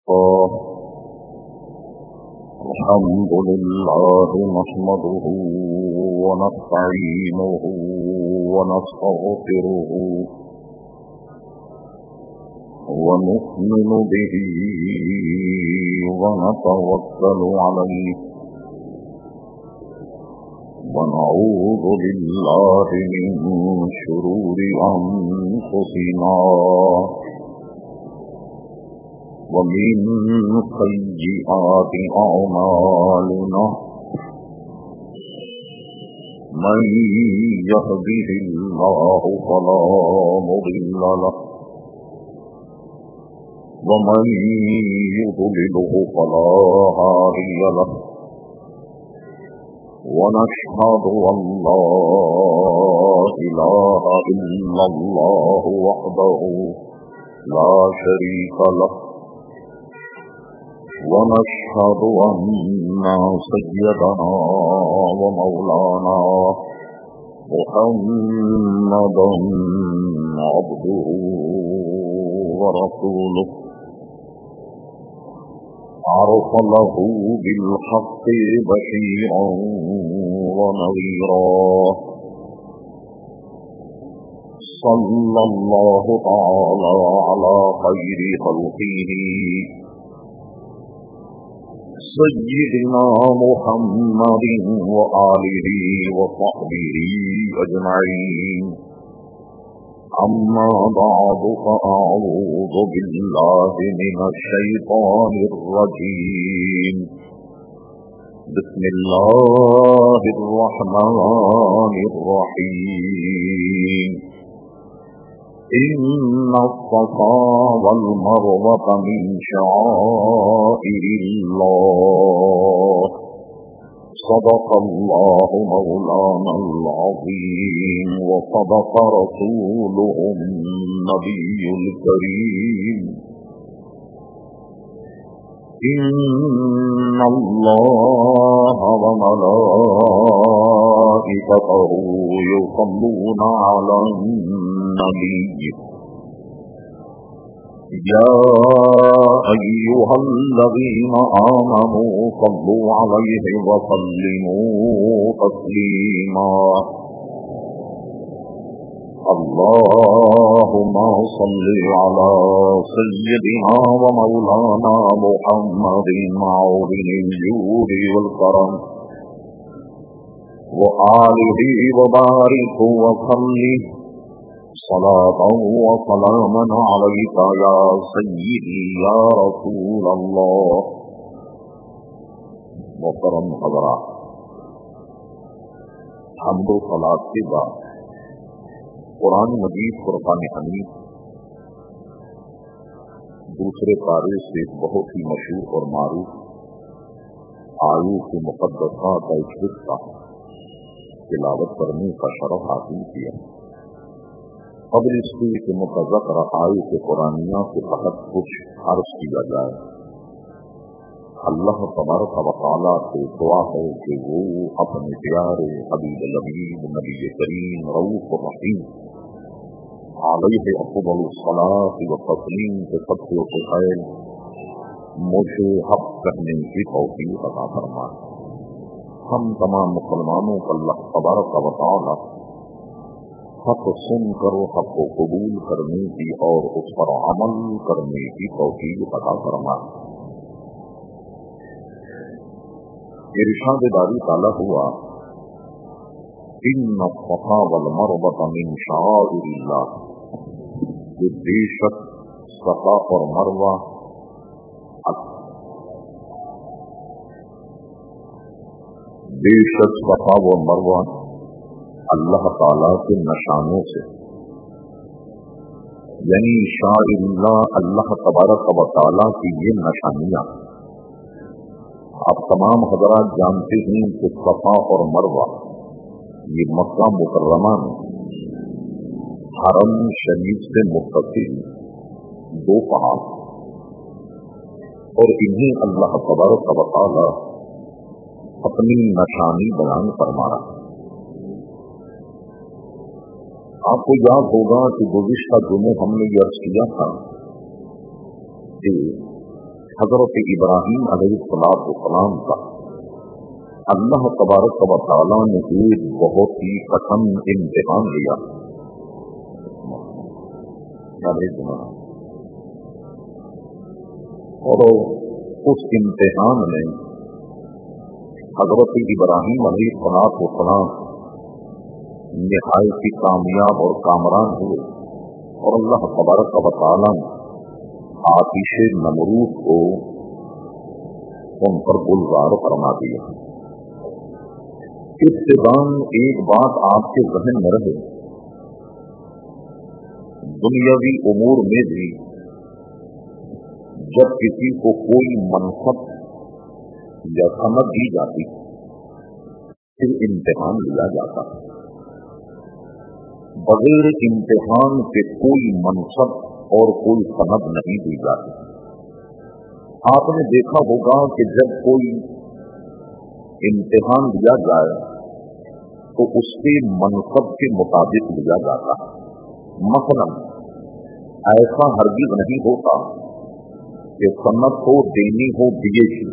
الحمد لله نحمده ونستعينه ونستغفره ونؤمن به ونتوكل عليه ونعوذ بالله من شرور أنفسنا ومن سيئات أعمالنا من يهده الله فلا مضل له ومن يضلله فلا هادي له ونشهد أن لا إله إلا الله وحده لا شريك له ونشهد أن سيدنا ومولانا محمدا عبده ورسوله أرسله بالحق بشيرا ونذيرا صلى الله تعالى على خير خلقه سيدنا محمد وآله وصحبه أجمعين أما بعد فأعوذ بالله من الشيطان الرجيم بسم الله الرحمن الرحيم إن الصفا والمروة من شعائر الله صدق الله مولانا العظيم وصدق رسوله النبي الكريم إن الله وملائكته يصلون على النبي يا أيها الذين آمنوا صلوا عليه وسلموا تسليما اللهم صل على سيدنا ومولانا محمد معظم الجود والكرم وآله وبارك وسلم صلاة وسلاما عليك يا سيدي يا رسول الله. محترم حضرات، حمد و صلاۃ کے بعد قرآن مجید فرقان حمید دوسرے پارے سے بہت ہی مشہور اور معروف آیات مقدسہ کا ایک حصہ تلاوت کرنے کا شرف حاصل کیا. قبل اس کے متذکرہ آیات قرآنیہ کے تحت کچھ عرض کیا جائے. اللہ تبارک و تعالیٰ سے دعا ہے کہ وہ اپنے پیارے حبیب الامین نبی کریم رؤوف الرحیم علیہ افضل الصلاۃ والتسلیم کے صدقے و فضائل مجھے حق کہنے کی توفیق عطا فرمائے. ہم تمام مسلمانوں کو اللہ تبارک و تعالیٰ حق سن کر حق کو قبول کرنے کی اور اس پر عمل کرنے کی توفیق عطا فرمائے. ارشاد باری تعالیٰ ہوا ان الصفا والمروہ من شعائر اللہ، کہ بے شک صفا اور مروہ اللہ تعالیٰ کے نشانوں سے، یعنی شعائر اللہ اللہ تبارک و تعالیٰ کی یہ نشانیاں. آپ تمام حضرات جانتے ہیں کہ صفا اور مروہ یہ مکہ مکرمہ میں حرم شریف سے متصل دو پہاڑ، اور انہیں اللہ تبارک و تعالیٰ اپنی نشانی بیان فرما رہا. آپ کو یاد ہوگا کہ گزشتہ دنوں ہم نے یہ عرض کیا تھا کہ حضرت ابراہیم علیہ السلام کا اللہ تبارک و تعالیٰ نے ایک بہت ہی کٹھن امتحان لیا. اور اس امتحان میں حضرت ابراہیم علیہ السلام نہایت ہی کامیاب اور کامران ہوئے اور اللہ تبارک و تعالیٰ نے آتش نمرود کو ان پر گلزار فرما دیا. ابتداً ایک بات آپ کے ذہن میں رہے، دنیاوی امور میں بھی جب کسی کو کوئی منصب یا سند دی جاتی پھر امتحان لیا جاتا. بغیر امتحان کے کوئی منصب اور کوئی سند نہیں دی جاتی. آپ نے دیکھا ہوگا کہ جب کوئی امتحان لیا جائے تو اس کے منصب کے مطابق لیا جاتا ہے. مثلا ایسا ہرگز نہیں ہوتا کہ سند کو دینی ہو BA کی،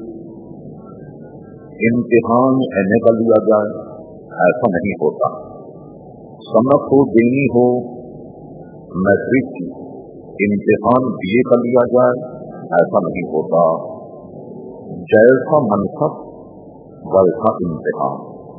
امتحان MA کا لیا جائے، ایسا نہیں ہوتا. سند کو دینی ہو میٹرک کی، امتحان BA کا لیا جائے، ایسا نہیں ہوتا. جیسا منصب ویسا امتحان.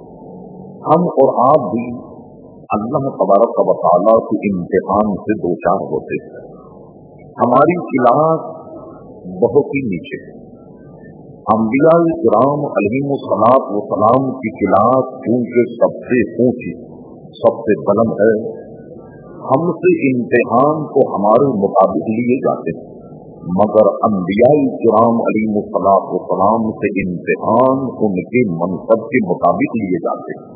ہم اور آپ بھی اللہ تبارک و تعالیٰ کے امتحان سے دوچار ہوتے ہیں. ہماری کلاس بہت ہی نیچے ہے. انبیاء کرام علیہم السلام کی کلاس چونکہ سب سے اونچی سب سے بلند ہے، ہم سے امتحان کو ہمارے مطابق لیے جاتے ہیں، مگر انبیاء کرام علیہم السلام سے امتحان ان کے منصب کے مطابق لیے جاتے ہیں.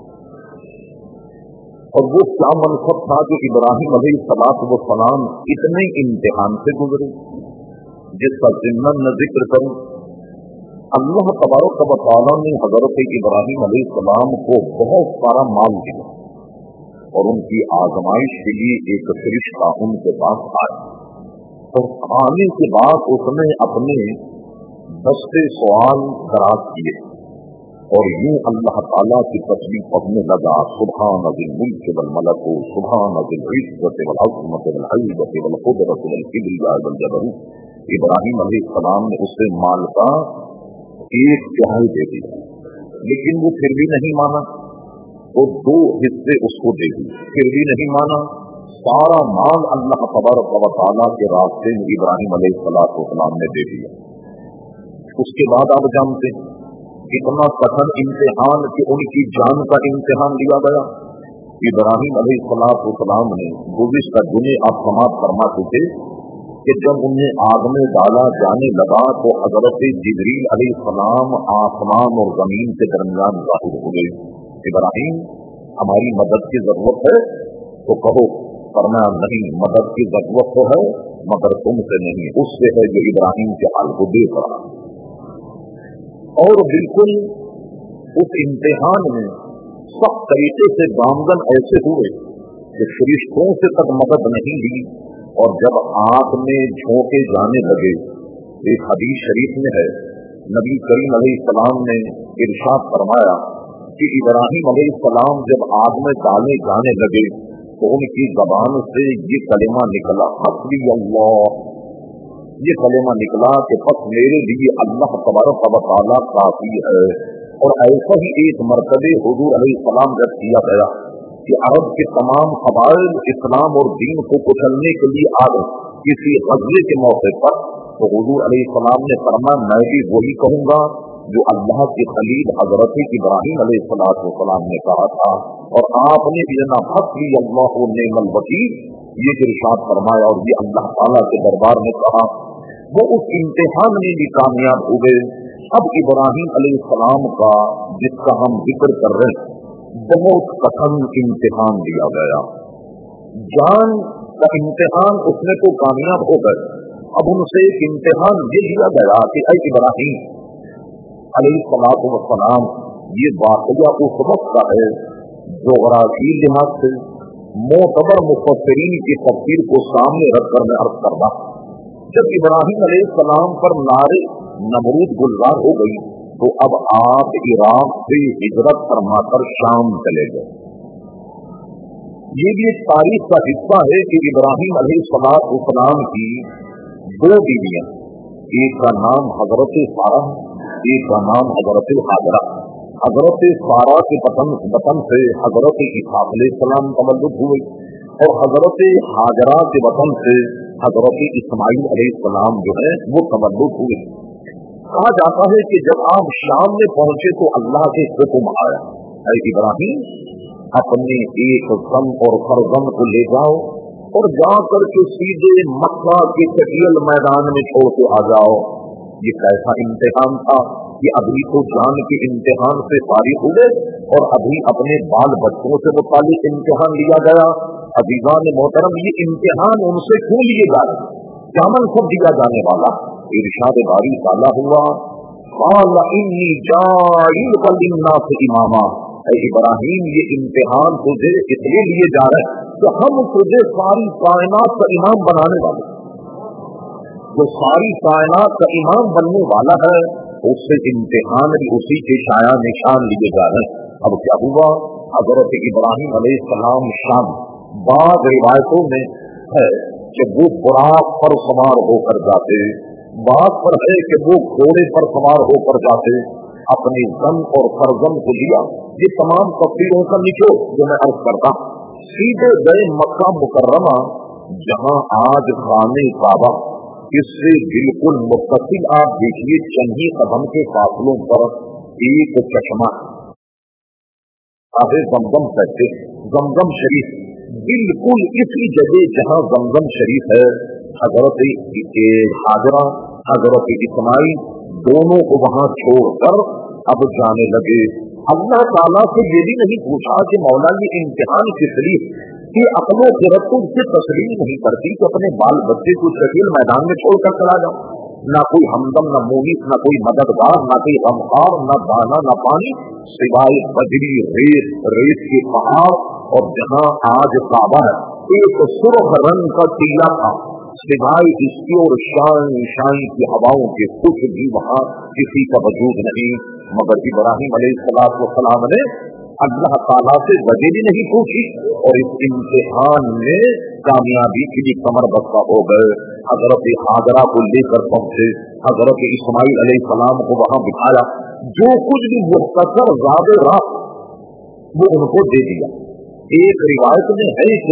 اور وہ کیا منصب تھا جو ابراہیم علیہ السلام اتنے امتحان سے گزرے، جس کا ضمن میں ذکر کروں. اللہ تبارک و تعالیٰ نے حضرت ابراہیم علیہ السلام کو بہت سارا مال دیا اور ان کی آزمائش کے لیے ایک فرشتہ ان کے پاس آیا. اور آنے کے بعد اس نے اپنے دستے سوال دراز کیے اور یوں اللہ تعالیٰ کی تسبیح پڑھنے لگا. سبحان ذی الملک والملکوت، سبحان ذی العزت والعظمت والہیبۃ والقدرۃ والکبریاء والجبروت. ابراہیم علیہ السلام نے اس سے مال کا ایک تہائی دے دیا، لیکن وہ پھر بھی نہیں مانا. وہ 2 حصے اس کو دے دی، پھر بھی نہیں مانا. سارا مال اللہ تبارک و تعالیٰ کے راستے میں ابراہیم علیہ السلام نے دے دیا. اس کے بعد آپ جانتے ہیں اتنا کٹھن امتحان کہ ان کی جان کا امتحان لیا گیا. ابراہیم علیہ السلام نے گزشتہ جمعے آپ سماعت فرما چکے کہ جب انہیں آگ میں ڈالا جانے لگا تو حضرت جبریل علیہ السلام آسمان اور زمین کے درمیان ظاہر ہوئے. ابراہیم ہماری مدد کی ضرورت ہے تو کہو. فرمایا نہیں، مدد کی ضرورت تو ہے مگر تم سے نہیں، اس سے ہے جو ابراہیم کے حال کو دیکھ رہا. اور بالکل اس امتحان میں سخت طریقے سے گامزن ایسے ہوئے کہ فرشتوں سے تک مدد نہیں لی. اور جب آگ میں جھونکے جانے لگے، ایک حدیث شریف میں ہے نبی کریم علیہ السلام نے ارشاد فرمایا کہ ابراہیم علیہ السلام جب آگ میں ڈالے جانے لگے تو ان کی زبان سے یہ کلمہ نکلا، حسبی اللہ. یہ کلمہ نکلا کہ بس میرے لیے اللہ تبارک و تعالیٰ کافی ہے. اور ایسا ہی ایک مرتبہ حضور علیہ السلام جب کیا گیا کہ عرب کے تمام قبائل اسلام اور دین کو کچلنے کے لیے آ گئے کسی غزوے کے موقع پر، تو حضور علیہ السلام نے فرمایا میں بھی وہی کہوں گا جو اللہ کے خلیل حضرت ابراہیم علیہ السلام نے کہا تھا. اور آپ نے جنا حسبی اللہ ونعم الوکیل یہ ارشاد فرمایا اور یہ اللہ تعالیٰ کے دربار میں کہا. وہ اس امتحان میں بھی کامیاب ہو گئے. اب ابراہیم علیہ السلام کا جس کا ہم ذکر کر رہے ہیں بہت کٹھن امتحان دیا گیا. جان کا امتحان اس میں تو کامیاب ہو گئے. اب ان سے ایک امتحان یہ لیا گیا کہ اے ابراہیم علیہ السلام، یہ واقعہ اس وقت کا ہے جغرافی لحاظ سے معتبر مفسرین کی تفسیر کو سامنے رکھ کر میں عرض کرنا جب ابراہیم علیہ السلام پر نارے نمرود گلزار ہو گئی تو اب آپ عراق سے ہجرت فرما کر شام چلے گئے. یہ بھی ایک تاریخ کا حصہ ہے کہ ابراہیم علیہ السلام کی دو بیویاں، ایک کا نام حضرت سارہ، ایک کا نام حضرت حاجرہ. حضرت سارہ کے وطن سے حضرت اسحاق علیہ السلام تولد ہوئے اور حضرت حاجرہ کے وطن سے حضرت اسماعیل علیہ السلام جو ہے وہ تولد ہوئے. کہا جاتا ہے کہ جب آپ شام میں پہنچے تو اللہ کے حکم آیا، اے ابراہیم اپنے ایک زن اور فرزند کو لے جاؤ اور جا کر کے سیدھے مکہ کے چٹیل میدان میں چھوڑ کے آ جاؤ. یہ کیسا امتحان تھا کہ ابھی تو جان کے امتحان سے فارغ ہوئے اور ابھی اپنے بال بچوں سے متعلق امتحان لیا گیا. عزیزان محترم، یہ امتحان ان سے کیوں لیے جا رہے؟ کیا منصب دیا جانے والا؟ ارشاد باری تعالیٰ ہوا قال انی جاعلک للناس اماما. اے ابراہیم یہ امتحان تجھے اس لیے لیے جا رہے ہیں کہ ہم تجھے ساری کائنات کا امام بنانے والے. جو ساری کائنات کا امام بننے والا ہے اس سے امتحان بھی اسی کے شایع نشان لیے جا رہے ہیں. اب کیا ہوا؟ حضرت ابراہیم علیہ السلام شام، بعض روایتوں میں ہے کہ وہ براق پر سوار ہو کر جاتے، بعض پر ہے کہ وہ گھوڑے پر سوار ہو کر جاتے، اپنی زن اور فرزند کو لیا. یہ تمام تفصیلوں کا نچوڑ جو میں عرض کرتا ہوں، سیدھے گئے مکہ مکرمہ جہاں آج خانہ کعبہ، اس سے بالکل متصل آپ دیکھیے چند ہی قدم کے فاصلوں پر ایک چشمہ آب زمزم کہتے ہیں، زمزم شریف. بالکل اسی جگہ جہاں زمزم شریف ہے حضرت حاجرہ حضرت اسماعیل دونوں کو وہاں چھوڑ کر اب جانے لگے. اللہ تعالیٰ سے یہ بھی نہیں پوچھا کہ مولا یہ امتحان کس لیے، کہ اپنے خرد کو اس سے تسلیم نہیں کرتی کہ اپنے بال بچے کو شکیل میدان میں چھوڑ کر چلا جاؤ. نہ کوئی ہمدم، نہ مونس، نہ کوئی مددگار، نہ کوئی غمخوار، نہ دانا، نہ پانی، سوائے بجری، ریت کے پہاڑ. اور جہاں آج کعبہ ہے ایک سرخ رنگ کا ٹیلا تھا، سوائے اس کی اور شائن کی ہواؤں کے کچھ بھی وہاں کسی کا وجود نہیں. مگر ابراہیم علیہ السلام نے اللہ تعالیٰ سے وجہ بھی نہیں پوچھی اور اس امتحان میں کامیابی کے لیے کمر بستہ ہو گئے. حضرت حاجرہ کو لے کر پہنچے، حضرت اسماعیل علیہ السلام کو وہاں بٹھایا، جو کچھ بھی مختصر زاد راہ وہ ان کو دے دیا. ایک روایت میں ہے کہ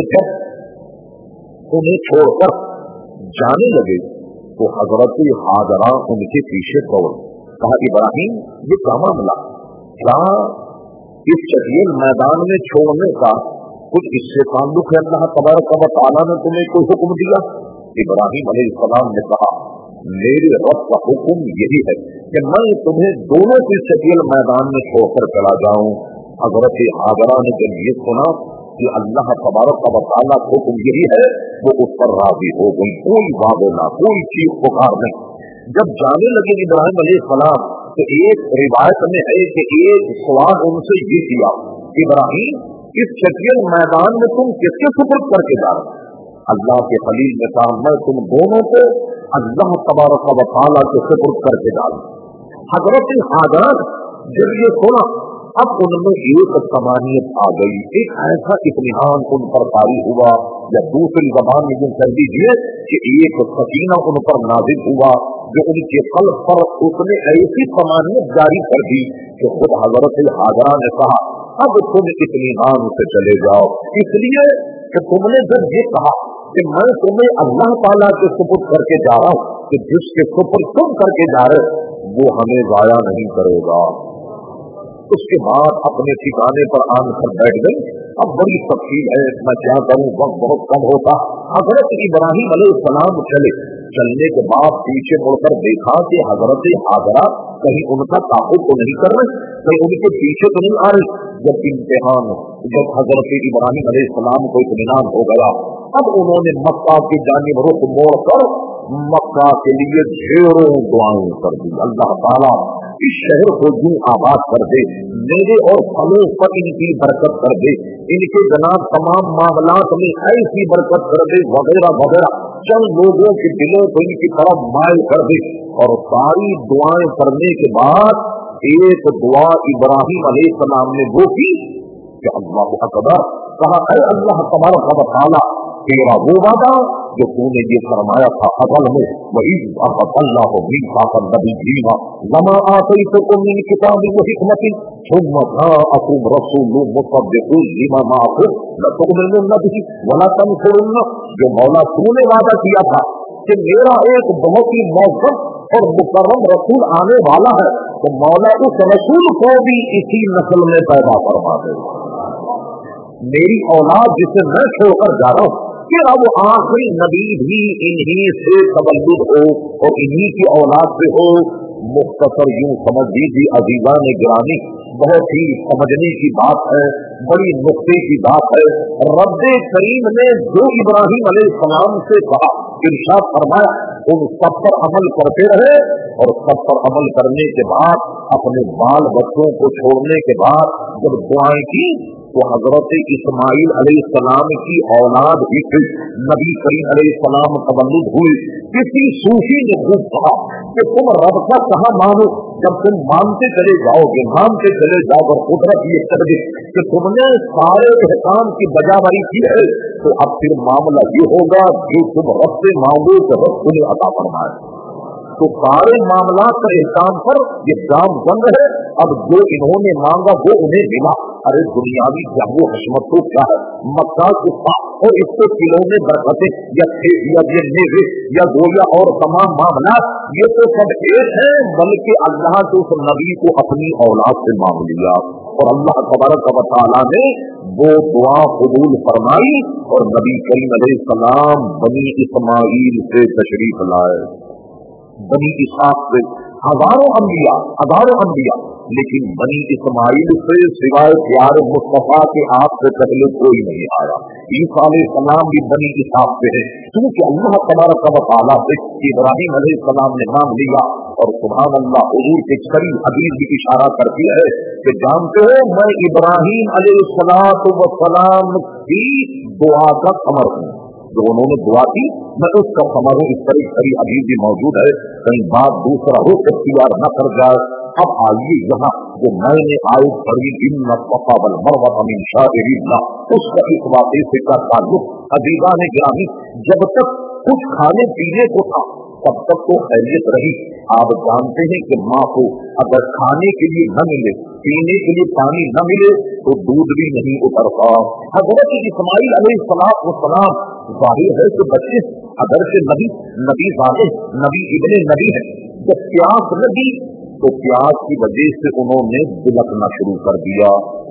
جب انہیں چھوڑ کر جانے لگے تو حضرت حاجرہ ان کے پیچھے دوڑ. کہا ابراہیم یہ کیا معاملہ، کیا اس چٹیل میدان میں چھوڑنے کا کچھ اس سے تعلق ہے؟ اللہ تبارک و تعالیٰ نے تمہیں کوئی حکم دیا؟ ابراہیم علیہ السلام نے کہا میرے رب کا حکم یہی ہے کہ میں تمہیں دونوں کے چٹیل میدان میں چھوڑ کر چلا جاؤں. حضرت حاجرہ نے جب یہ سنا کہ اللہ تبارک و تعالیٰ کا حکم یہی ہے وہ اس پر راضی ہو گئی. کوئی واگنا، کوئی چیخ پکار نہیں. جب جانے لگے ابراہیم علیہ السلام تو ایک روایت میں ہے کہ ایک سوال ان سے یہ کیا، ابراہیم اس چٹیل میدان میں تم کس کے سپرد کر کے جا رہے؟ اللہ کے خلیل نے کہا میں تم دونوں کو اللہ تبارک و تعالیٰ کے سپرد کر کے جا رہا. حضرت حاجرہ جب یہ سنا اب ان میں ایک سمانیت آ گئی، ایک ایسا اطمینان ان پر طاری ہوا، یا دوسری زبان میں کہہ دیجیے کہ ایک سکینہ ان پر نازل ہوا جو ان کے قلب پر اس نے ایسی سمانیت جاری کر دی کہ خود حضرت حاجرہ نے کہا اب تم اطمینان سے چلے جاؤ، اس لیے کہ تم نے جب یہ کہا کہ میں تمہیں اللہ تعالیٰ کے سپرد کر کے جا رہا ہوں کہ جس کے سپرد تم کر کے جا رہے وہ ہمیں ضائع نہیں کرے گا. اس کے بعد اپنے ٹھکانے پر آن کر بیٹھ گئی. اب بڑی تفصیل ہے، میں کیا کروں، وقت بہت کم ہوتا. حضرت ابراہیم علیہ السلام چلنے کے بعد پیچھے مڑ کر دیکھا کہ حضرت حاجرہ کہیں ان کا تعاقب تو نہیں کر رہے، کہیں ان کے پیچھے تو نہیں آ رہے. جب حضرت ابراہیم علیہ السلام کو اطمینان ہو گیا اب انہوں نے مکہ کی جانب رخ موڑ کر مکہ کے لیے ڈھیروں دعائیں کر دی. اللہ تعالیٰ اس شہر کو یوں آباد کر دے، میرے اور پھلوں پر ان کی برکت کر دے، ان کے جناب تمام معاملات میں ایسی برکت کر دے وغیرہ وغیرہ. चंद लोगों के दिलों को इनकी तरफ मायल कर दे। और सारी दुआएं करने के बाद एक दुआ इब्राहिम अलैहिस्सलाम ने वो की कि अल्लाह अकबर, कहा ऐ अल्लाह तबारक व तआला, तेरा वो वादा जो तूने ये फरमाया था असल में, वही अल्लाह नबीना लमा आतैतुकुम मिन किताबिन व हिकमतिन सुम्मा जाअकुम रसूलुम मुसद्दिकुन लिमा माअकुम लतु'मिनुन बिही व लतनसुरुन। जो मौला तूने वादा किया था कि मेरा एक बहुत ही मौजूद और मुकर्रम रसूल आने वाला है, तो मौला उस रसूल को भी इसी नस्ल में पैदा फरमा दे। मेरी औलाद जिसे मैं छोड़कर जा रहा हूँ, क्या वो आखिरी नबी भी इन्हीं से तवल्लुद हो और इन्हीं की औलाद से हो। मुख्तसर यूं समझ लीजिए अजीज़ान गिरामी, बहुत ही समझने की बात है, बड़ी नुक्ते की बात है। रब्बे करीम ने जो इब्राहिम अलैहिस्सलाम से कहा, इरशाद फरमाया, उन सब पर अमल करते रहे। और सब पर अमल करने के बाद अपने बाल बच्चों को छोड़ने के बाद जब दुआएं की तो हजरत इस्माइल अलैहिस्सलाम की औलाद ही थी, नबी करीम अलैहिस्सलाम तवल्लुद हुए। किसी सूफी ने खूब कहा कि तुम रब का कहाँ मानो, जब तुम मानते चले जाओगे, मानते चले जाओगे, कुदरत ये कर दे कि तुमने सारे एहसान की बजावरी की है, तो अब फिर मामला ये होगा जो तुम रब से मांगो तो रब तुम्हें अता फरमाए। तो सारे मामला का एहसान पर ये जाम बंद है। अब जो इन्होंने मांगा वो उन्हें मिला। अरे दुनियावी जागो हशमत तो क्या है, मक्का कुत्ता और इसके किलो में बरकतें या मेवे या गोया और तमाम मामला ये तो सब एक है, बल्कि अल्लाह के उस नबी को अपनी औलाद से मांग लिया और अल्लाह तबारक व तआला ने वो दुआ कबूल फरमाई और नबी करीम अलैहिस्सलाम बनी इस्माइल से तशरीफ लाए। बनी इसहाक से हजारों अंबिया, लेकिन बनी इस्माइल से सिवाय प्यारे मुस्तफा के आप से पहले कोई नहीं आया। ईसा अलैहिस्सलाम भी बनी इसहाक से है, क्योंकि अल्लाह तबारक व तआला से इब्राहिम अलैहिस्सलाम ने नाम लिया। और सुभान अल्लाह, हुजूर के करीब हदीस भी इशारा करती है कि जानते हो मैं इब्राहिम अलैहिस्सलाम की दुआ का समर हूँ। जो उन्होंने दुआ की मैं उसका समर हूँ। इस तरह कई हदीस भी मौजूद है, कहीं बात दूसरा हो इख्तियार न कर जाए। अब आइए यहाँ जो मैंने आयत पढ़ी इन्ना सफ़ा वल मरवा मिन शाइरिल्लाह, उसका इस वाक़े से का ताल्लुक अज़ीज़ान गिरामी, जब तक कुछ खाने पीने को था तब तक तो खैरियत रही। आप जानते हैं कि माँ को अगर खाने के लिए न मिले, पीने के लिए पानी न मिले तो दूध भी नहीं उतरता। हज़रत इस्माइल अलैहिस्सलाम जाहिर है कि बच्चे अगर से नबी वाले नबी इब्ने नबी है, जब प्यास लगी तो प्यास की वजह से उन्होंने बिलखना शुरू कर दिया,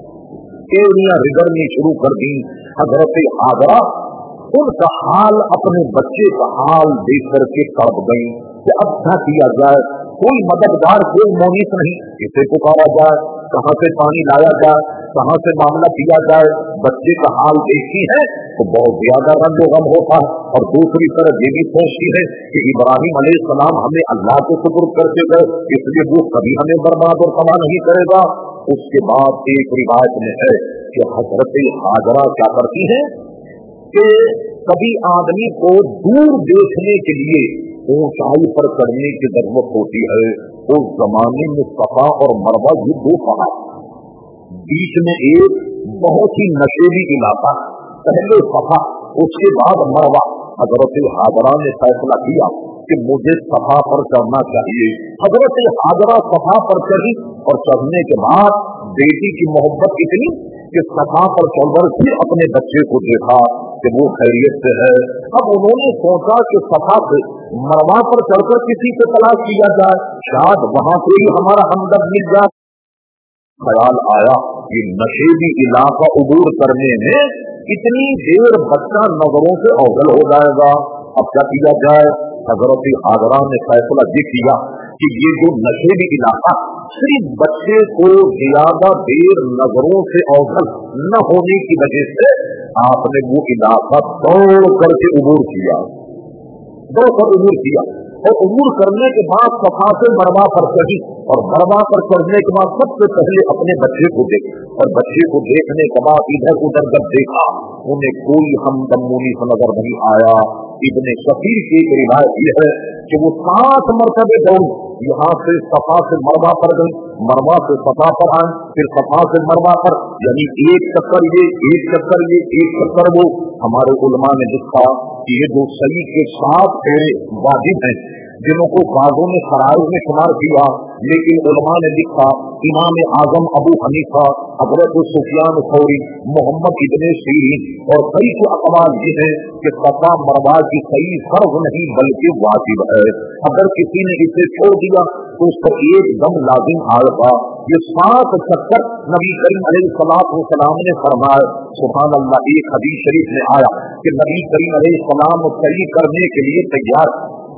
एड़ियां रिगड़नी शुरू कर दी। हज़रत हाजरा उनका हाल अपने बच्चे का हाल देख करके तड़प गई कि अब क्या किया जाए, कोई मददगार, कोई मोनिस नहीं, किसे पुकारा जाए, कहाँ से पानी लाया जाए, कहाँ से मामला किया जाए। बच्चे का हाल देखती है तो बहुत ज्यादा रंगो गम होता है। और दूसरी तरफ ये भी सोचती है कि इब्राहिम अलैहिस्सलाम हमें अल्लाह को सुपुर्द करके गए, इसलिए वो कभी हमें बर्बाद और तबाह नहीं करेगा। उसके बाद एक रिवायत में है कि हजरत हाजरा क्या करती है कि कभी आदमी को दूर देखने के लिए ऊंचाई पर चढ़ने की जरूरत होती है। उस जमाने में सफा और मरवा ये दो पहाड़, बीच में एक बहुत ही नशेली इलाका, पहले सफा उसके बाद मरवा। हजरत हाजरा ने फैसला किया कि मुझे सफा पर चढ़ना चाहिए। हजरत हाजरा सफा पर चढ़ी और चढ़ने के बाद बेटी की मोहब्बत इतनी कि सफा पर चढ़कर फिर अपने बच्चे को देखा कि वो खैरियत से है। अब उन्होंने सोचा कि सफा से मरवा पर चढ़कर किसी को तलाश किया जाए, शायद वहां से ही हमारा हमदर्द मिल जाए। ख्याल आया कि नशेबी इलाका उबूर करने में इतनी देर बच्चा नजरों से अवगल हो जाएगा, अब क्या किया जाए। हजरत हाजरा ने फैसला ये किया कि ये जो नशेबी इलाका, सिर्फ बच्चे को ज्यादा देर नजरों से अवगल न होने की वजह से आपने वो इलाका दौड़ करके उबूर किया, اور عبور کرنے کے بعد صفا سے مروا پر چڑھی، اور مروا پر چڑھنے کے بعد سب سے پہلے اپنے بچے کو دیکھ، اور بچے کو دیکھنے کے بعد ادھر ادھر جب دیکھا انہیں کوئی ہمدمونی سے نظر نہیں آیا۔ ابن شفیع کی ایک روایت یہ ہے کہ وہ 7 مرتبے دوڑ، یہاں سے صفا سے مروا پر گئی، مروا سے صفا پر آئے، پھر صفا سے مروا پر، یعنی ایک چکر یہ، ایک چکر یہ، ایک چکر وہ۔ ہمارے علماء نے لکھا کہ یہ جو صحیح کے 7 پھیرے واجب ہیں، جنہوں کو بعضوں نے فرائض میں شمار کیا، لیکن علماء نے لکھا امام اعظم ابو حنیفہ، حضرت سفیان ثوری، محمد ابن سیرین اور کئی کو اقوال یہ ہے کہ صفا مروا کی صحیح فرض نہیں بلکہ واجب ہے۔ اگر کسی نے اسے چھوڑ دیا تو اس پر ایک دم لازم آئے گا۔ یہ 7 چکر نبی کریم علیہ الصلوۃ والسلام نے فرمایا۔ سبحان اللہ، ایک حدیث شریف میں آیا کہ نبی کریم علیہ السلام صحیح کرنے کے لیے تیار،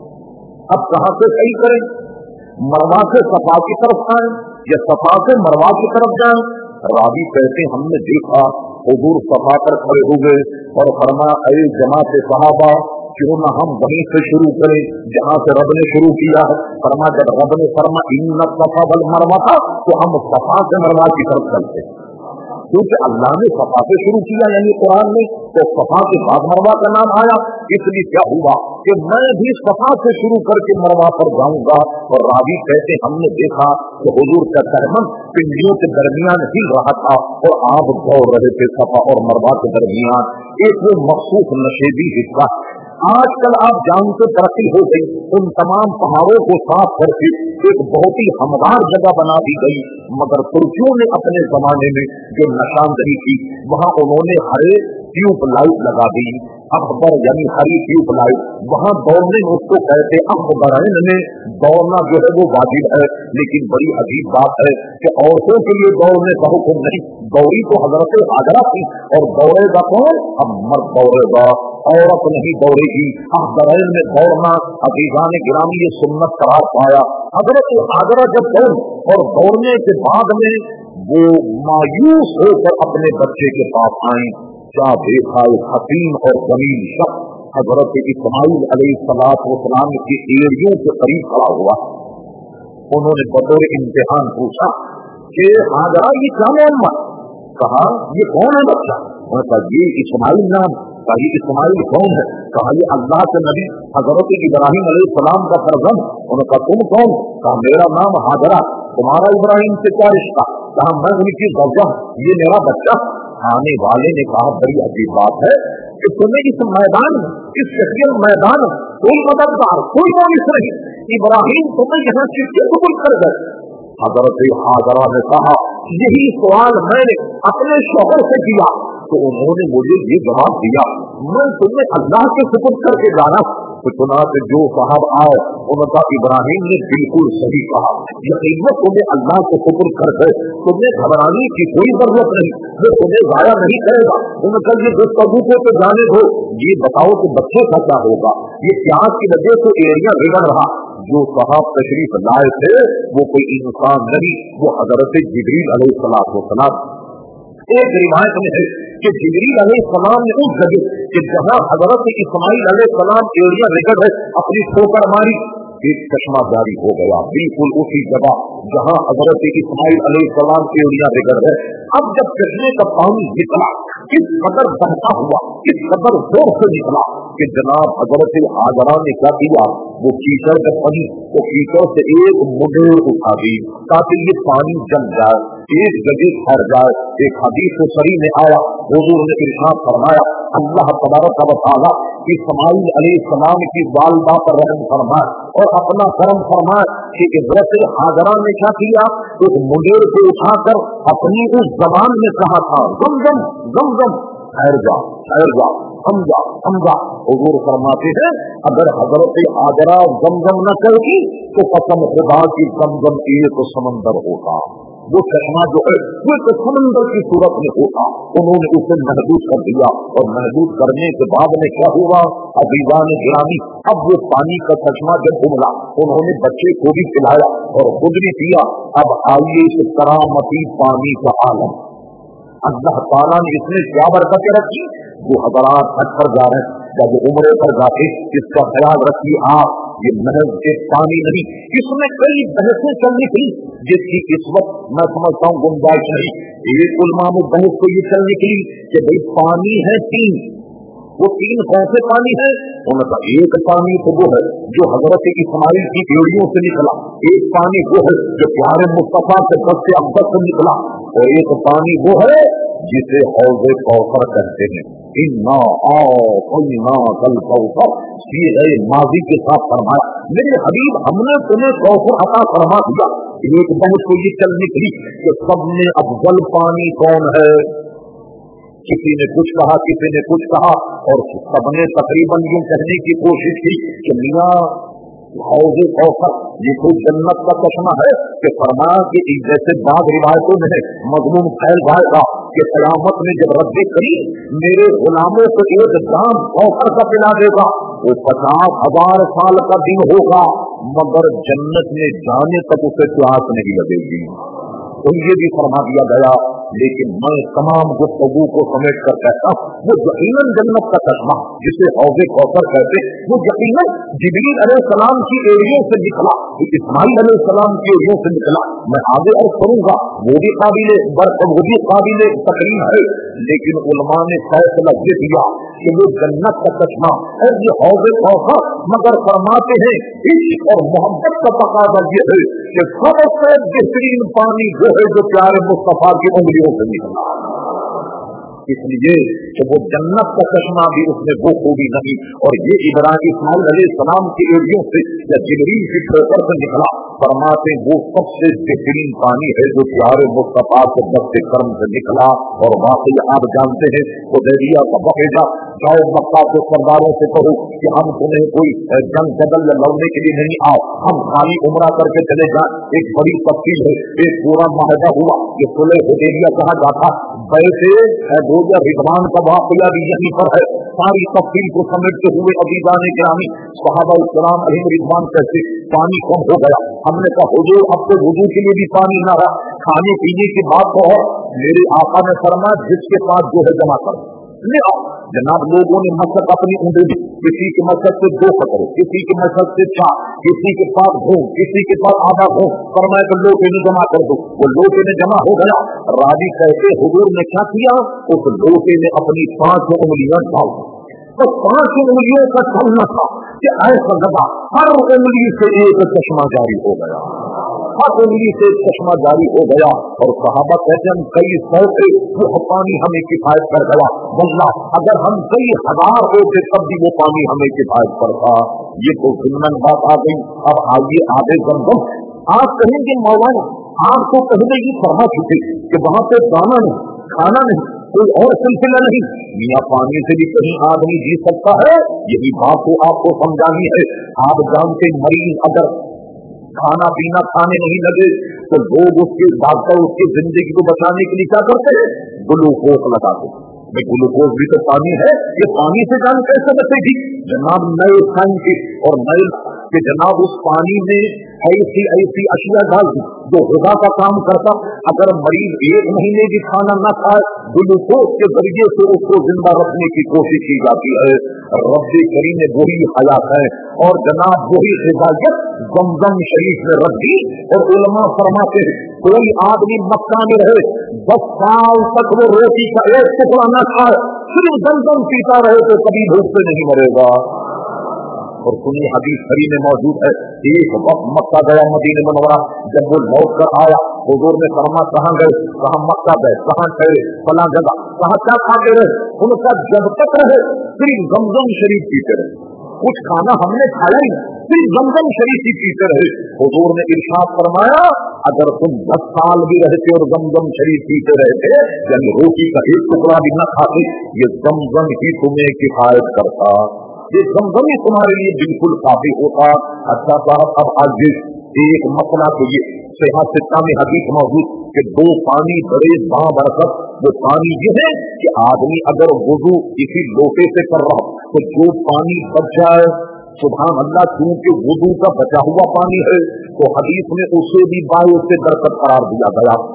اب کہاں سے صحیح کریں؟ مروا سے صفا کی طرف آئیں یا صفا سے مروا کی طرف جائیں؟ راوی کہتے ہم نے دیکھا حضور صفا پر کھڑے ہوئے اور فرمایا اے جماعت صحابہ، کیوں نہ ہم وہیں سے شروع کریں جہاں سے رب نے شروع کیا ہے۔ فرمایا جب رب نے فرمایا ان الصفا والمروہ تھا تو ہم صفا سے مروا کی طرف چلتے، کیونکہ اللہ نے صفا سے شروع کیا یعنی قرآن میں، تو صفا کے بعد مروا کا نام آیا۔ اس لیے کیا ہوا کہ میں بھی صفا سے شروع کر کے مروا پر جاؤں گا۔ اور راوی کہتے ہم نے دیکھا کہ حضور کا سہمن پنڈلیوں کے درمیان ہل رہا تھا اور آپ دوڑ رہے تھے صفا اور مروا کے درمیان، ایک وہ مخصوص نشیبی حصہ۔ آج کل آپ جانتے ترقی ہو گئی، ان تمام پہاڑوں کو صاف کر کے ایک بہت ہی ہموار جگہ بنا دی گئی، مگر ترکیوں نے اپنے زمانے میں جو نشاندہی کی وہاں انہوں نے ہرے ٹیوب لائٹ لگا دی، اخبر یعنی ہری ٹیوب لائٹ، وہاں دوڑنے میں اس کو کہتے اخبرین میں دوڑنا جو ہے وہ واجب ہے۔ لیکن بڑی عجیب بات ہے کہ عورتوں کے لیے دوڑنے کا حکم نہیں، دوڑی تو حضرت حاجرہ تھی، اور دوڑے گا کون؟ اب مرد دوڑے گا، عورت نہیں دوڑے گی۔ اخبرین میں دوڑنا عزیزان گرامی یہ سنت قرار پایا۔ حضرت حاجرہ جب دوڑ اور دوڑنے کے بعد میں وہ مایوس ہو کر اپنے بچے کے پاس آئیں، کیا دیکھا ایک حسین اور جمیل شخص حضرت اسماعیل علیہ السلام کی ایڑیوں کے قریب کھڑا ہوا۔ انہوں نے بطور امتحان پوچھا کہ حاجرہ یہ کیا محمد؟ کہا یہ کون ہے بچہ؟ انہوں نے کہا یہ اسماعیل نام۔ کہا یہ اسماعیل کون ہے؟ کہا یہ اللہ کے نبی حضرت ابراہیم علیہ السلام کا فرزند۔ انہوں نے کہا تم کون؟ کہا میرا نام حاجرہ۔ تمہارا ابراہیم سے کیا رشتہ؟ کہا میں ان کی زوجہ، یہ میرا بچہ۔ آنے والے نے کہا بڑی عجیب بات ہے کہ تمہیں اس میدان میں، اس شکیل میدان میں کوئی مددگار، کوئی مونس نہیں، ابراہیم تمہیں یہاں سے کیوں قبول کر گئے؟ حضرت حاجرہ نے کہا یہی سوال میں نے اپنے شوہر سے کیا تو انہوں نے مجھے یہ جواب دیا میں تمہیں اللہ کے سپرد کر کے جانا۔ تو چنانچہ جو صاحب آئے انہوں نے ابراہیم نے بالکل صحیح کہا، یقیناً تمہیں اللہ کے سپرد کر گئے، تمہیں گھبرانے کی کوئی ضرورت نہیں، وہ تمہیں ضائع نہیں کرے گا۔ انہوں نے کہا یہ گفتگو کو تو جانے دو، یہ بتاؤ کہ بچے کا کیا ہوگا؟ یہ پیاس کی وجہ سے ایریا بگڑ رہا۔ جو صاحب تشریف لائے تھے وہ کوئی انسان نہیں، وہ حضرت جبریل علیہ السلام۔ ایک روایت میں ہے کہ جبریل علیہ السلام نے اس جگہ کہ جہاں حضرت اسماعیل علیہ السلام ایڑیاں رگڑ ہے اپنی ٹھوکر ماری، ایک چشمہ جاری ہو گیا بالکل اسی جگہ جہاں حضرت اسماعیل علیہ السلام کی ایڑیاں رگڑ ہے۔ اب جب چشمے کا پانی نکلا کس قدر بہتا ہوا، کس قدر زور سے نکلا کہ جناب حضرت حاجرہ نے کیا کیا، وہ کیچڑ کا پانی، وہ کیچڑ سے ایک مڈیر اٹھا دی تاکہ یہ پانی جم جائے، ایک جگہ ٹھہر جائے۔ ایک حدیث صحیح میں آیا، حضور نے ارشاد فرمایا اللہ تبارک و تعالی اسماعیل علیہ السلام کی والدہ پر رحم فرمائے اور اپنا کرم فرمائے کہ حضرت حاجرہ نے کیا کیا، ایک مڈیر کو اٹھا کر اپنی اس زبان میں کہا تھا زمزم زمزم، ٹھہر جا ٹھہر جا، سمجھا سمجھا۔ حضور فرماتے ہیں اگر حضرت حاجرہ زمزم نہ کرتی تو قسم خدا کی زمزم ایک سمندر ہوتا، وہ چشمہ جو ہے وہ تو سمندر کی صورت میں ہوتا۔ انہوں نے اسے محدود کر دیا اور محدود کرنے کے بعد میں کیا ہوا عزیزان گرامی، اب وہ پانی کا چشمہ جب ابلا انہوں نے بچے کو بھی پلایا اور خود بھی پیا۔ اب آئیے اس کرامتی پانی کا عالم، اللہ تعالیٰ نے اس میں کیا برکتیں رکھی۔ جو حضرات حج پر جا رہے ہیں یا جو عمرے پر جاتے اس کا خیال رکھیے آپ یہ महज एक पानी नहीं, इसमें कई बहसें चल निकली जिसकी इस वक्त मैं समझता हूँ गुंजाइश नहीं। एक उलमा में बहस को ये चल निकली कि भाई पानी है तीन, वो तीन कौन से पानी है? उनका एक पानी तो वो है जो हजरत इस्माइल की एड़ियों से निकला, एक पानी वो है जो प्यारे मुस्तफा के बस से अब्बस से निकला, और एक पानी वो है जिसे हौज़े कौसर कहते हैं। इन्ना आतना कल कौसर, ये है माजी के साथ फरमाया मेरे हबीब हमने तुम्हें कौसर अता फरमा दिया। एक बहस को ये चल निकली कि सब में अफजल पानी कौन है? किसी ने कुछ कहा, किसी ने कुछ कहा, और सबने तकरीबन यूं कहने की कोशिश की कि मियां हौज़े कौसर ये कोई जन्नत का चश्मा है कि फरमाया कि जैसे बाद रिवायतों में मजमून फैल जाएगा कि क़यामत में जब रब्बे करीम मेरे गुलामों को एक जाम कौसर का पिला देगा वो 50,000 साल का दिन होगा, मगर जन्नत में जाने तक उसे प्यास नहीं लगेगी। तो ये भी फरमा दिया गया। लेकिन मैं तमाम गुफ्तगू को समेट कर कहता हूँ वो यकीनन जन्नत का चश्मा जिसे हौज़े कौसर कहते वो यकीनन जिब्रील अलैहिस्सलाम की एड़ियों से निकला, इस्माइल अलैहिस्सलाम की एड़ियों से निकला। मैं आगे अर्ज करूंगा वो भी काबिले तकरीम है, लेकिन उलमा ने फैसला ये दिया कि वो जन्नत का चश्मा है ये हौज़े कौसर, मगर फरमाते हैं इश्क और मोहब्बत का तकाज़ा ये है कि सबसे बेहतरीन पानी वो है जो प्यारे मुस्तफा की उंगलियों से निकला। इसलिए कि वो जन्नत का चश्मा भी उसमें वो खूबी नहीं, और ये इस्माइल अलैहिस्सलाम की एड़ियों से या जिब्रील की ठोकर से निकला। फरमाते वो सबसे बेहतरीन पानी है जो प्यारे मुस्तफा के दस्ते कर्म से निकला। और वाकई आप जानते हैं हुदैबिया का वाक़या, जाओ मक्का के सरदारों से कहो कि हम तुम्हें कोई जंग बदल या लड़ने के लिए नहीं आओ, हम खाली उम्रा करके चले जाएं। एक बड़ी तफसील है, एक पूरा माहिदा हुआ कि सुलह हुदैबिया कहा जाता, वैसे रोजा रिजवान का वाक़या भी यहीं पर है। सारी तफसील को समेटते हुए अज़ीज़ान गिरामी सहाबा किराम अलैहिम रिज़वान कहते पानी कम हो गया। हमने कहा हुजूर अब तो वुज़ू के लिए भी पानी ना रहा, खाने पीने की बात तो है। मेरे आका ने फरमाया जिसके पास जो है जमा कर ले आओ। जनाब लोगों ने मकसद अपनी ऊँटें, किसी के मकसद से 2 खतरे, किसी के मकसद से 4, किसी के पास घूम, किसी के पास आधा घूम, फरमाया तो लोटे ने जमा कर दो। वो लोटे ने जमा हो गया। राजी कहते हुजूर ने क्या किया, उस लोटे ने अपनी 5 उंगलियां डाल, तो 5 उंगलियों का चलना था कि ऐसा लगा हर उंगली से एक चश्मा जारी हो गया, हर उंगली से चश्मा जारी हो गया। और सहाबा कहते हम कई 100 थे वो पानी हमें किफायत कर गया, वल्लाह अगर हम कई 1000 होते तब भी वो पानी हमें किफायत करता। ये तो ज़िम्मन बात आ गई। अब आइए आगे ज़मज़म। आप कहेंगे मौलाना आप तो पहले ही फरमा चुके कि वहां पे दाना नहीं, खाना नहीं, कोई और सिलसिला नहीं, मियाँ पानी से भी कहीं आदमी जी सकता है। यही बात तो आपको समझानी है। आप जानते मरीज अगर खाना पीना खाने नहीं लगे तो लोग उसके डॉक्टर उसकी जिंदगी को बचाने के लिए क्या करते हैं, ग्लूकोज लगाते हैं। ग्लूकोज भी तो पानी है, ये पानी से जान कैसे बचेगी? जनाब नए साइंटिस्ट और नए कि जनाब उस पानी में ऐसी अशिया डाल दी जो गुदा का काम करता। अगर मरीज 1 महीने की खाना न खाए ग्लूकोज के जरिए से उसको जिंदा रखने की कोशिश की जाती है। रब्बे करीम ने वही हयात है और जनाब वही हिदायत ज़मज़म शरीफ में रख दी। और उलमा फरमाते हैं कोई आदमी मक्का में रहे 10 साल तक वो रोटी का एक टुकड़ा न खाए, सिर्फ ज़मज़म पीता रहे तो कभी भूख से नहीं मरेगा। और सुनिए हदीस शरीफ में मौजूद है, एक वक्त मक्का गया मदीने मुनव्वरा, जब वो लौट कर आया हुजूर ने फरमाया कहाँ गए, कहाँ मक्का गए, कहाँ ठहरे, फला जगह, कहाँ क्या खाते रहे। उनका जब तक रहे सिर्फ ज़मज़म शरीफ पीते रहे, कुछ खाना हमने खाया ही, सिर्फ ज़मज़म शरीफ ही पीते रहे। हुजूर ने इरशाद फरमाया अगर तुम 10 साल भी रहते और ज़मज़म शरीफ पीते रहते, यानी रोटी का एक टुकड़ा भी न खाते, ये ज़मज़म ही तुम्हें किफायत करता, ये ज़मज़म ही तुम्हारे लिए बिल्कुल काफी होता। अच्छा साहब अब आगे एक मसला तो ये सित्ता में हदीस मौजूद कि 2 पानी बड़े बाबरकत। वो पानी ये है कि आदमी अगर वुज़ू किसी लोटे से कर रहा तो जो पानी बच जाए सुभान अल्लाह, क्योंकि वुज़ू का बचा हुआ पानी है तो हदीस में उसे भी बायो से बरकत करार दिया गया।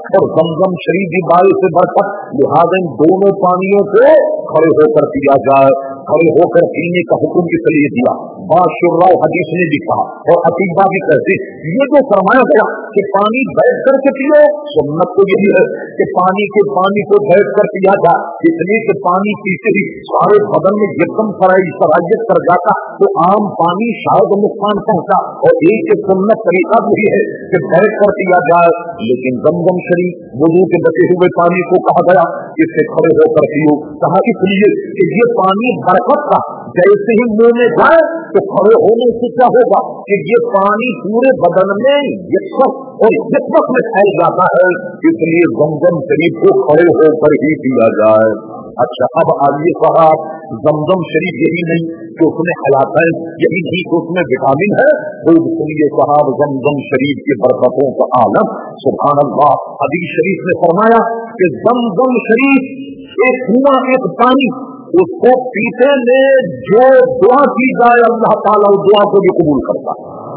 اور जमजम शरीफ की बारिश से बरकत, लिहाजा इन दोनों पानियों को खड़े होकर पिया जाए। खड़े होकर पीने का हुक्म इसलिए दिया, बाशुर्राव हदीस ने लिखा और अतीबा भी कहते, ये जो फरमाया गया कि पानी बैठ करके पियो, सुन्नत तो यही है कि पानी को बैठ कर पिया जाए, इसलिए कि पानी पीते ही सारे बदन में एकदम सराहियत कर जाता, तो आम पानी शायद नुकसान पहुंचा। और एक सुन्नत तरीका भी है कि बैठ कर पिया जाए, लेकिन जमजम शरीफ वुजू के बचे हुए पानी को कहा गया इससे खड़े होकर पियो। कहा इसलिए कि ये पानी बरकत का जैसे ही मुंह में जाए तो खड़े होने से क्या होगा कि ये पानी पूरे बदन में यकसक और यकसक में फैल जाता है, इसलिए जमजम शरीफ को खड़े होकर ही पिया जाए। अच्छा, अब आइए साहब, जमजम शरीफ यही नहीं कि उसमें हयात है, यही नहीं कि उसमें विटामिन है, तो इसलिए साहब जमजम शरीफ के बरकतों का आलम सुभान अल्लाह। हदीस शरीफ ने फरमाया कि जमजम शरीफ एक कुआं, एक पानी, उसको पीते में जो दुआ की जाए अल्लाह ताला उस दुआ को भी कबूल करता।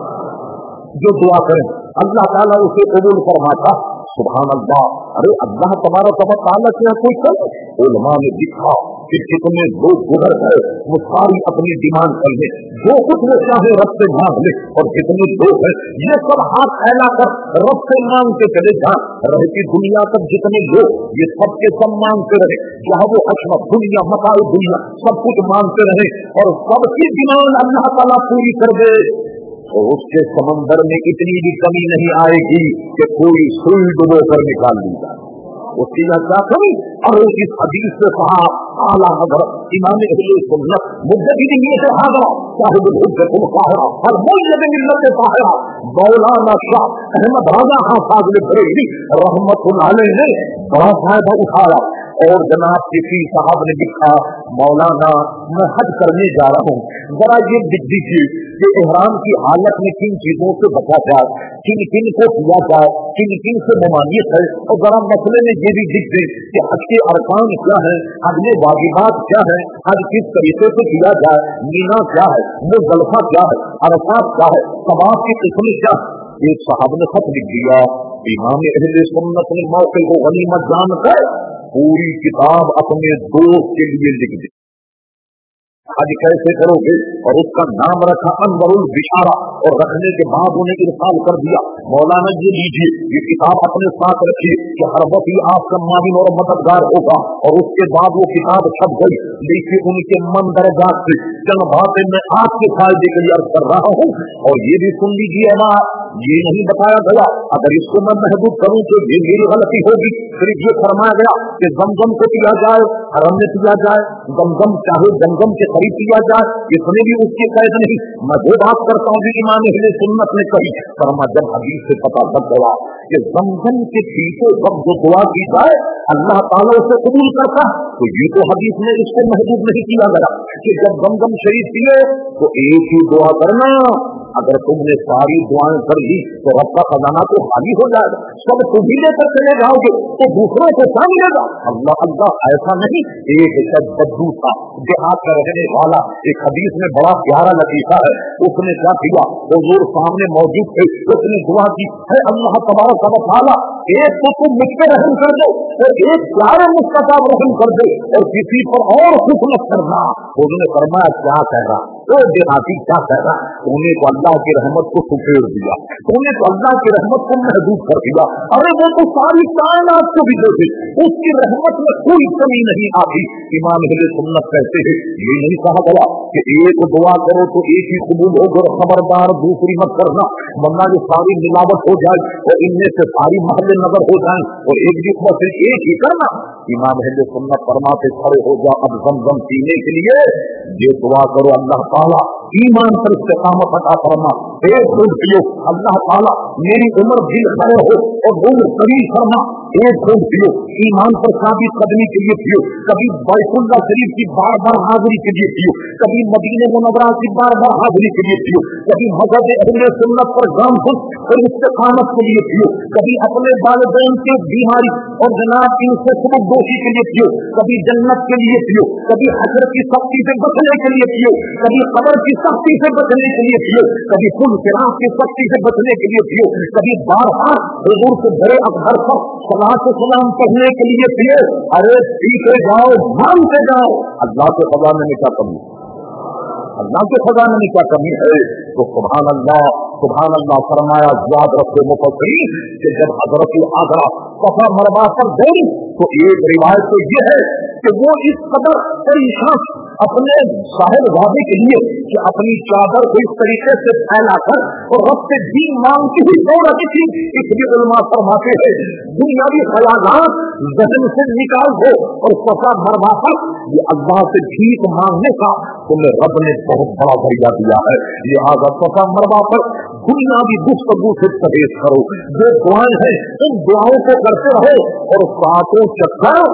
जो दुआ करें अल्लाह ताला उसे कबूल फरमाता। सुभान अल्लाह। अरे अल्लाह तबारक व तआला के यहाँ कोई कर, उलमा ने लिखा कि कितने लोग गुजर गए, वो सारी अपनी डिमांड कर ले, जो कुछ वो चाहे रब से मांग ले, और कितने लोग हैं ये सब हाथ फैलाकर रब से मांग के चले जाए, रहती दुनिया तक जितने लोग ये सब के सब मांगते रहे, चाहे वो हशमत दुनिया मताई दुनिया सब कुछ मांगते रहे और सबकी डिमांड अल्लाह ताला पूरी कर दे, तो उसके समंदर में इतनी भी कमी नहीं आएगी कि कोई सुई डुबो कर निकाल ली जाए। उसकी क्या कमी? और इस हदीस से कहा आला हज़रत इमाम अहले सुन्नत मुजद्दिद ये हाज़रा साहिबुल हुज्जतुल काहिरा और मुल्क मिल्लत ताहिरा मौलाना शाह अहमद राजा खान फाज़िल बरेलवी रहमतुल्लाह अलैहि ने बड़ा फायदा उठाया। और जनाब किसी साहब ने लिखा, मौलाना मैं हज करने जा रहा हूँ, जरा ये लिख दीजिए कि इहराम की हालत में किन चीजों से बचा जाए, किन किन को किया जाए, किन किन से ममानियत है, और जरा मसले में ये भी लिख दें कि हज के अरकान क्या है, हज में वाजिबात क्या है, हज किस तरीके से किया जाए, मीना क्या है, मुज़दलिफा क्या है, अरफात क्या है, तवाफ की किस्में क्या है। एक साहब ने खत लिख दिया, इमाम अहले सुन्नत ने मौके को गनीमत जानकर पूरी किताब अपने दोस्त के लिए लिख दी, हज कैसे करोगे, और उसका नाम रखा अनवरुल बिशारा, और रखने के बाद उन्हें इरसाल कर दिया, मौलाना ये लीजिए ये किताब अपने साथ रखिए कि हर वक्त ही आपका माहिर और मददगार होगा। और उसके बाद वो किताब छप गई, लेकिन उनके मन दरगाह से चंद बातें मैं आपके फायदे के लिए अर्ज कर रहा हूँ, और ये भी सुन लीजिए ना, ये नहीं बताया गया, अगर इसको मैं महदूद करूँ तो ये मेरी गलती होगी। सिर्फ ये फरमाया गया कि जमजम को पिया जाए, हरम में पिया जाए, जमजम चाहे जमजम के करीब पिया जाए, इसमें भी उसकी कैद नहीं। मैं वो बात करता हूँ इमाम अहले सुन्नत ने कही, फरमा जब हदीस से पता चल गया कि जमजम के पीछे जब जो दुआ की जाए अल्लाह ताला उसे कबूल करता, तो ये तो हदीस में इसको महदूद नहीं किया गया कि जब जमजम शरीफ पिए तो एक ही दुआ करना, अगर तुमने सारी दुआएं कर ली तो रब का खजाना तो खाली हो जाएगा, सब तुम ही लेकर चले जाओगे तो दूसरों को क्या मिलेगा। अल्लाह अल्लाह, ऐसा नहीं। एक शख्स बद्दू था, देहात का रहने वाला, एक हदीस में बड़ा प्यारा लतीफा है, उसने क्या किया, हुजूर सामने मौजूद थे, उसने दुआ की, है अल्लाह तबारक व तआला एक तो तुम मुझ पर रहम कर दो और एक प्यारे मुस्तफा रहम कर दे और किसी पर और कुछ मत करना। उन्होंने फरमाया क्या कह रहा, वो देहाती क्या कह रहा, उन्हें तो अल्लाह की रहमत को सुखेड़ दिया, उन्हें तो अल्लाह की रहमत को महदूद कर दिया। अरे वो तो सारी कायनात को भी देते, उसकी रहमत में कोई कमी नहीं आती। इमाम अहले सुन्नत कहते हैं ये नहीं कहा गया कि एक दुआ करो तो एक ही कबूल हो, और खबरदार दूसरी मत करना, वरना जो सारी मिलावट हो जाए और इनमें से सारी महल नजर हो जाए और एक जिसमें सिर्फ एक ही करना। इमाम अहले सुन्नत फरमाते खड़े हो जाओ, अब जमजम पीने के लिए ये दुआ करो, अल्लाह ताला ईमान पर इस्तिकामत अता फरमा, एक घूंट पियो, अल्लाह ताला मेरी उम्र दिल खैर हो और उम्र करीब फरमा, एक घूंट पियो, ईमान पर साबित कदमी के लिए पियो, कभी बैतुल्लाह शरीफ की बार बार हाजिरी के लिए पियो, कभी मदीने मुनव्वरा की बार बार हाजिरी के लिए पियो, कभी मज़हब अहले सुन्नत पर गामज़न और इस्तिकामत के लिए पियो, कभी अपने वालिदैन के बीमारी और जनाब इनसे सुबकदोशी के लिए पियो, कभी जन्नत के लिए पियो, कभी हशर की सख्ती से बचने के लिए पियो, कभी कब्र की सख्ती से बचने के लिए पियो, कभी कुल फिराक की सख्ती से बचने के लिए पियो, कभी बार बार हुजूर से बड़े अकबर पर सलात सलाम पढ़ने के लिए थे, अरे सीखे जाओ, मानते जाओ। अल्लाह के खजाने में क्या कमी, अल्लाह के खजाने में क्या कमी है? तो सुभान अल्लाह फरमाया। याद रखो मुफस्सिरीन कि जब हजरत आगरा सफा मरवा पर गई तो एक रिवायत तो ये है कि वो इस कदर परेशान अपने साहिबजादे के लिए कि अपनी चादर को इस तरीके से फैलाकर और रब से दीन मांगती हुई दौड़ रही थी। इसलिए उलमा फरमाते हैं दुनियावी ख्यालात ज़हन से निकाल दो और सफा मरवा पर ये अल्लाह से भीख मांगने का तुम्हें रब ने बहुत बड़ा दर्जा दिया है। लिहाजा सफा मरवा पर दुनियावी गुफ्तगू से परहेज करो। जो दुआएं हैं उन दुआओं को करते रहो और सातों चक्कर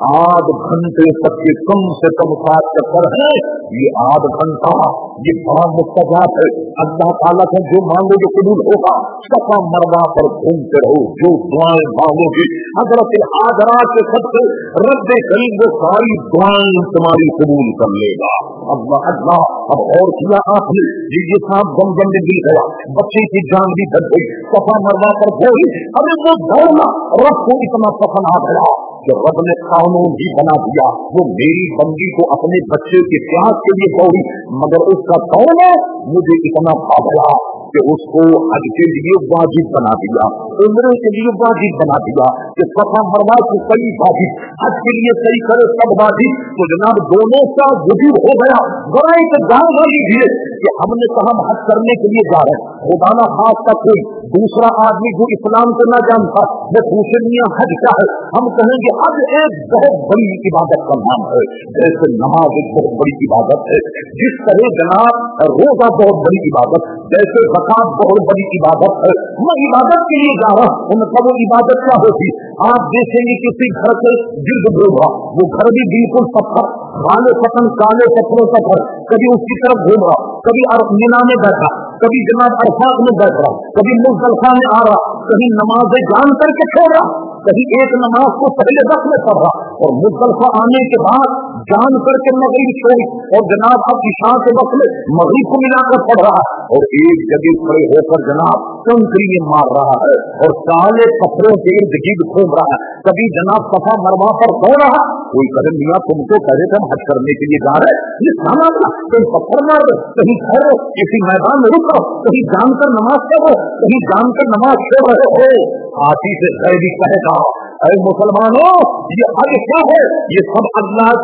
8 घंटे तक के कम से कम 7 चक्कर है। ये 8 घंटा ये बड़ा मुस्तजाब है। अल्लाह ताला से जो मांगोगे कबूल होगा। सफा मरवा पर घूमते रहो, जो दुआएं मांगोगे हजरत आगरा के सबसे रब करीम वो सारी दुआएं तुम्हारी कबूल कर लेगा। अल्लाह अल्लाह। अब और किया आपने ये सांप गम में गिर गया, बच्चे की जान भी बच गई, सफा मरवा पर गई। अरे वो दौड़ना रब को इतना पसंद आ गया कि रब ने कानून भी बना दिया। वो मेरी बंदी को अपने बच्चे के प्यास के लिए दौड़ी, मगर उसका दौड़ना मुझे इतना भा गया कि उसको हज के लिए वाजिब बना दिया, उम्र के लिए वाजिब बना दिया कि सफा मरवा को कई वाजिब, हज के लिए सही करे सब वाजिब। तो जनाब दोनों का वजूद हो गया। बड़ा एक जान वाली भी कि हमने कहा हज करने के लिए जा रहे हैं, खुदा ना खास का कोई दूसरा आदमी जो इस्लाम को न जानता वो पूछे मियां हज क्या है, हम कहेंगे हज एक बहुत बड़ी इबादत का नाम है। जैसे नमाज एक बहुत बड़ी इबादत है, जिस तरह जनाब रोजा बहुत बड़ी इबादत, जैसे ज़कात बहुत बड़ी इबादत है। मैं इबादत के लिए जा रहा हूँ, मतलब वो इबादत क्या होती? आप देखेंगे किसी घर से गिर्द घूमा, वो घर भी बिल्कुल पत्थर, काले पतंग काले पत्थरों का घर, कभी उसकी तरफ घूम रहा, कभी मिना में बैठा, कभी जनाब अरफात में बैठ रहा, कभी मुज़दलिफा में आ रहा, कहीं नमाज़ें जान करके छोड़ रहा, कहीं एक नमाज को पहले वक्त में पढ़ रहा और मुज़दलिफा आने के बाद जान करके मगरिब छोड़ी और जनाब अब इशा के वक्त में मगरिब को मिलाकर पढ़ रहा है और एक जगह खड़े होकर जनाब कंकरी में मार रहा है और काले पत्थरों के इर्द गिर्द घूम रहा है। कभी जनाब सफा मरवा पर सो रहा, कोई कहे मियां तुमको कहे थे हम हज करने के लिए जा रहे हैं, ये खाना था कहीं पत्थर मार दो, कहीं ठहरो, किसी मैदान में रुको, कहीं जानकर नमाज पढ़ो, कहीं जानकर नमाज छोड़ रहे हो। हाथी से भी कहेगा अरे मुसलमानों ये हज क्या है? ये सब अल्लाह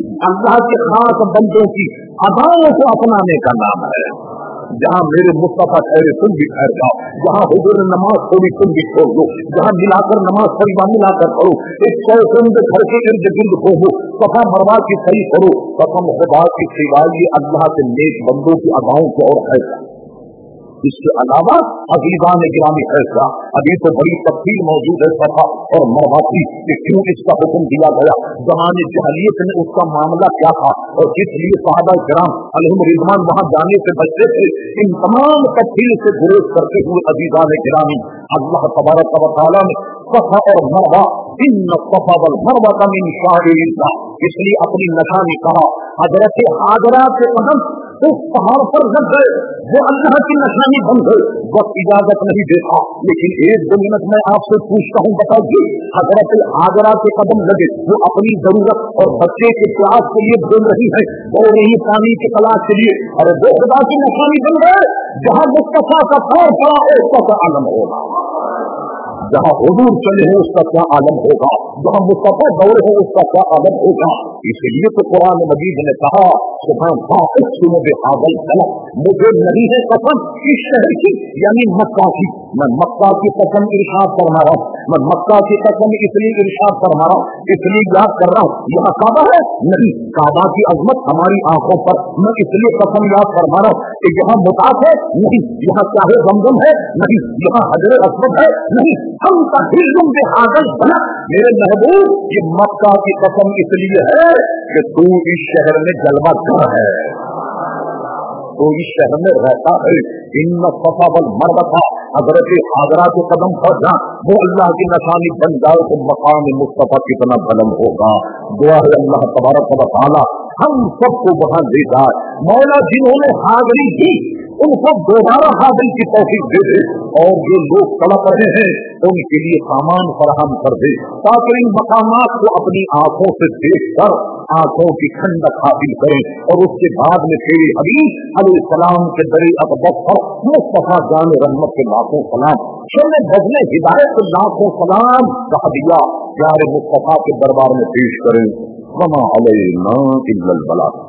के खास बंदों की अदाओं को अपनाने का नाम है। जहाँ मेरे मुस्तफा ठहरे तुम भी ठहर जाओ, जहाँ हुजूर ने नमाज छोड़ी तुम भी छोड़ दो, जहाँ मिलाकर नमाज परिवार मिलाकर करो, एक 100 कुंड घर के इर्द गिर्द घूमो, सफा मरवा की सही करो। कसम खुदा की सिवाय ये अल्लाह के नेक बंदों की अदाओं को और है। इसके अलावा अजीज़ान गिरामी फैसला अभी तो बड़ी तफसील मौजूद है सफा और मरवा की कि क्यों इसका हुक्म दिया गया, ज़माने जहलियत में उसका मामला क्या था और किस लिए सहाबा किराम अलैहिम रिज़वान वहां जाने से बचते थे। इन तमाम तफसील से गुरेज करते हुए अजीज़ान गिरामी अल्लाह तबारक व तआला ने सफा और मरवा इन्न सफा वल मरवा मिन शाइरिल्लाह इसलिए अपनी निशानी कहा। हजरत हाजरा के कदम उस पहाड़ पर लग गए, वो अल्लाह की निशानी बन गए। वक्त इजाजत नहीं देता, लेकिन 1-2 मिनट में आपसे पूछता हूँ, बताइए हजरत हाजरा के कदम लगे, वो अपनी जरूरत और बच्चे के प्यास के लिए बोल रही है, बोल रही पानी की तलाश के लिए, अरे वो खुदा की निशानी बन गए। जहाँ मुस्तफा का पैर पड़ा है उसका क्या आलम होगा, जहाँ हुजूर चले हैं उसका क्या आलम होगा, जहाँ मुस्तफा दौड़े हैं उसका क्या आलम होगा। इसलिए तो कुरान मजीद ने कहा मुझे नहीं है कसम इस शहर की यानी मक्का की, मैं मक्का की कसम इरशाद फरमा रहा हूँ, मैं मक्का की कसम इसलिए इरशाद फरमा रहा हूँ, इसलिए याद कर रहा हूँ यहाँ काबा है नहीं, काबा की अजमत हमारी आंखों पर, मैं इसलिए कसम याद फरमा रहा हूँ कि यहाँ मुताफ है नहीं, यहाँ चाहे जमजम है नहीं, यहाँ हजर अस्वद है नहीं, हम तहिल्लुम बिहादल बना। मेरे महबूब ये मक्का की कसम इसलिए है कि तू इस शहर में जलवा कर है, तो इस शहर में रहता है। इन्न सफा वल मरवा हजरत हाजरा के कदम पर जा वो अल्लाह की निशानी बन जाए तो मकाम मुस्तफा कितना बुलंद होगा। दुआ है अल्लाह तबारक व तआला हम सबको वहां ले जाए। मौला जिन्होंने हाजरी की ان کو دوبارہ حاصل کی توفیق دے دے، اور جو لوگ تڑپ رہے ہیں ان کے لیے سامان فراہم کر دے، تاکہ ان مقامات کو اپنی آنکھوں سے دیکھ کر آنکھوں کی ٹھنڈک حاصل کریں، اور اس کے بعد میں تیری حبیب علیہ السلام کے دری اقدس پر مصطفیٰ جان رحمت کے لاکھوں سلام، شمع بجنے ہدایت کے لاکھوں سلام کا ہدیہ پیارے مصطفیٰ کے دربار میں پیش کریں۔ وما علینا الا البلاغ۔